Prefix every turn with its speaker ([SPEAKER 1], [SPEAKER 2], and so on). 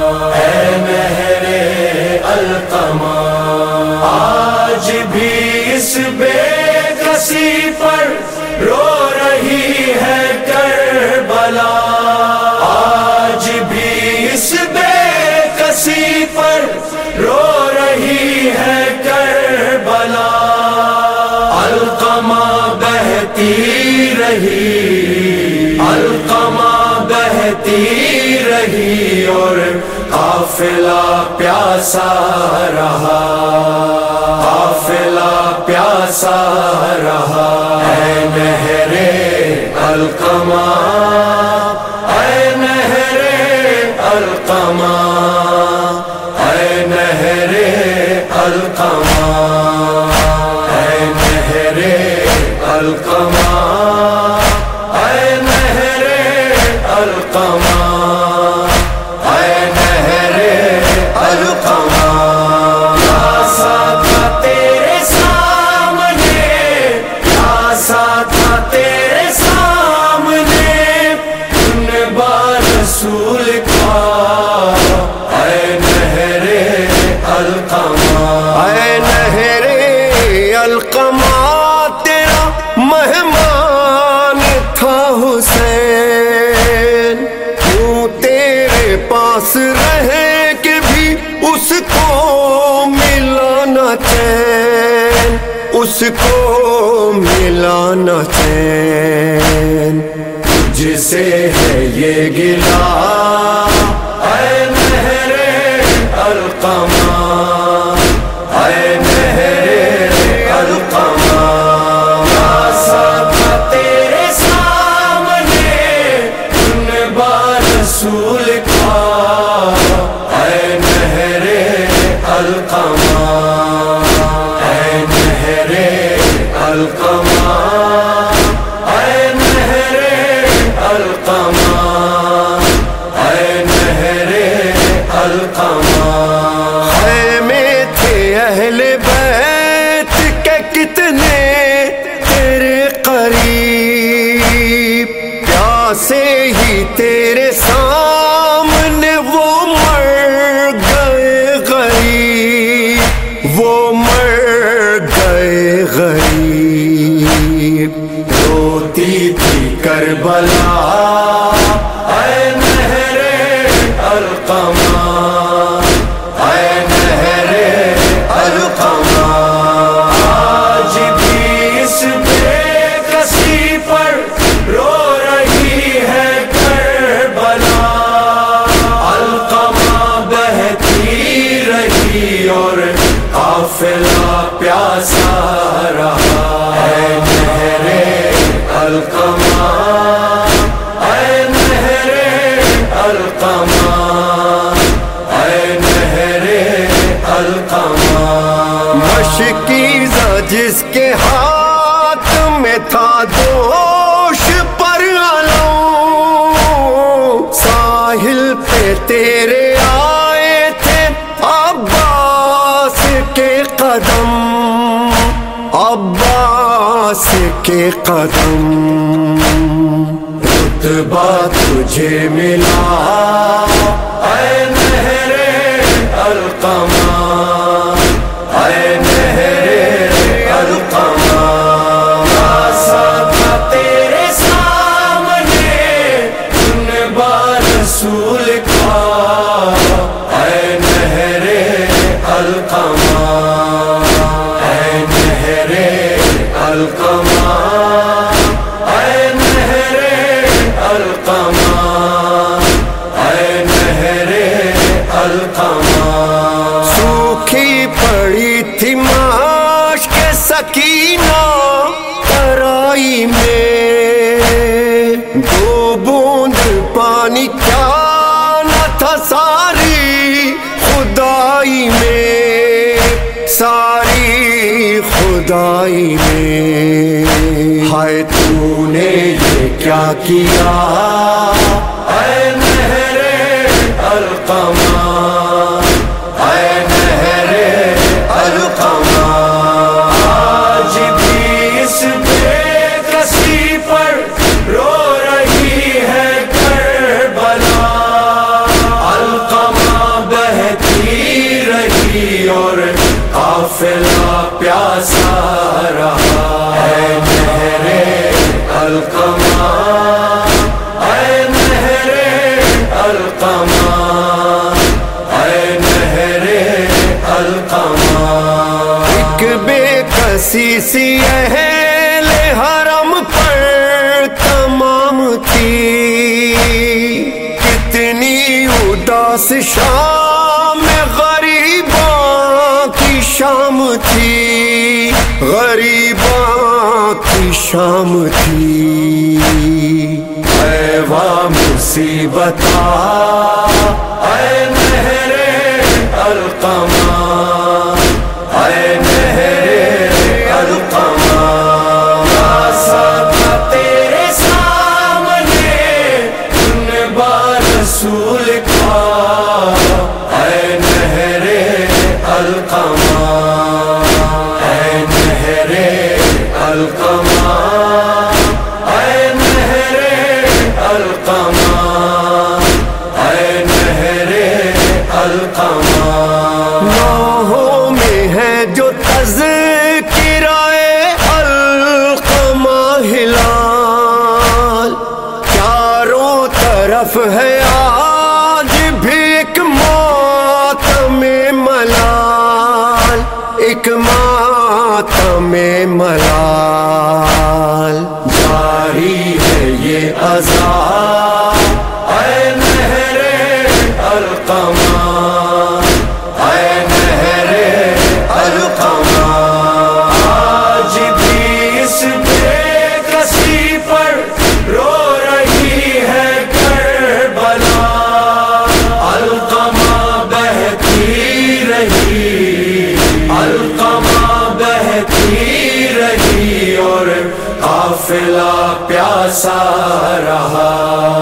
[SPEAKER 1] اے نہر القما، آج بھی اس بے کسی پر رو رہی ہے کربلا، آج بھی اس بے کسی پر رو رہی ہے کربلا، القما بہتی رہی، القما بہتی رہی اور قافلہ پیاسا رہا، قافلہ پیاسا رہا، اے نہر القما، اے نہر القما، اے نہر القما، اے نہر القما، اے نہر القما، اے نہر القما، پیاسا تھا تیرے سامنے، پیاسا تھا تیرے سامنے، جنبا رسول کا، اے نہر القما،
[SPEAKER 2] اے نہر القما تیرا مہمان تھا حسین، کیوں تیرے پاس رہے کہ بھی اس کو ملا نہ چین، اس کو ملا نہ چین،
[SPEAKER 1] تجھ سے ہے یہ گلا، اے نہر القما، اے نہر القما، پیاسا تھا تیرے سامنے، جنبا رسول کا، اے نہر القما، اے نہر القما، اے نہر القما، اے نہر القما،
[SPEAKER 2] خیمے تھے اہل بیت کے کتنے تیرے قریب، پیاسے ہی تیرے سامنے وہ مر گئے غریب، وہ مر گئے غریب،
[SPEAKER 1] روتی تھی کربلا، اے نہر القما، اے نہر القما، آج بھی اس بے کسی پر رو رہی ہے کربلا، القما بہتی رہی اور قافلہ پیاسا رہا، اے نہر القما، اے نہر القما، اے نہر القما،
[SPEAKER 2] مشکیزہ جس کے ہاتھ میں تھا دوش پر علم، ساحل پہ تیرے آئے تھے عباس کے قدم، عباس کے قدم،
[SPEAKER 1] رتبہ تجھے ملا، اے نہر القما، اے نہر القما، پیاسا تھا تیرے سامنے، جنبا رسول کا، اے نہر القما، اے نہر القما، اے نہر القما، اے نہر القما،
[SPEAKER 2] سوکھی پڑی تھی ماش کے سکینہ ترائی میں، دو بوند پانی کیا نہ تھا ساری خدائی میں، ساری خدائی میں،
[SPEAKER 1] ہائے تو نے یہ کیا کیا، اے نہر القما، اے نہر القما، آج بھی اس بے کسی پر رو رہی ہے کربلا، القما پیاسا رہا. اے نہر القما، اے نہر القما، اے نہر القما.
[SPEAKER 2] ایک بے کسی سی اہل حرم پر تمام تھی، کتنی اداس شام غریباں کی شام تھی، غریباں کی شام تھی.
[SPEAKER 1] اے واہ مصیبتا، اے نہر القما، اے نہر القما. آسا تھا تیرے سامنے ان بار رسول کا، اے نہر القما، اے نہر القما، اے نہر القما، اے نہر القما.
[SPEAKER 2] نوحوں میں ہے جو تذکرائے القما ہلال، چاروں طرف ہے آج بھی ایک ماتم ملال، ایک ماتم ملال.
[SPEAKER 1] جاری ہے یہ عذاب، اے نہر القما، اے نہر القما. آج بھی اس بے کسی پر رو رہی ہے کربلا. القما بہتی رہی، القما بہتی رہی اور قافلہ پیاسا رہا.